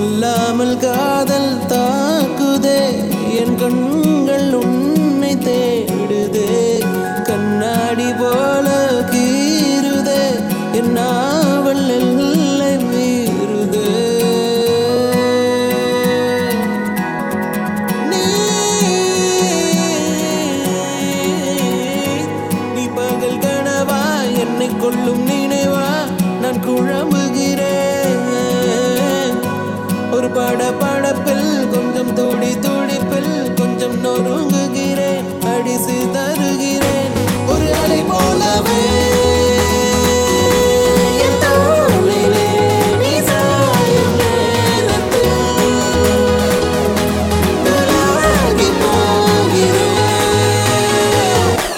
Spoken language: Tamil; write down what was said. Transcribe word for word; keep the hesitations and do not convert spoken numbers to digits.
சொல்லாமல் காதல் தாக்குதே என் கண்கள் உன்னை தேடுதே கண்ணாடி போல கீறுதே என் நாவல் எல்லை மீறுதே நீ நீ பகல் கனவா என்னை கொள்ளும் நினைவா நான் குழம்புகிறேன் ஒரு பட படப்பில் கொஞ்சம் துடி துடிப்பில் கொஞ்சம் நொறுங்க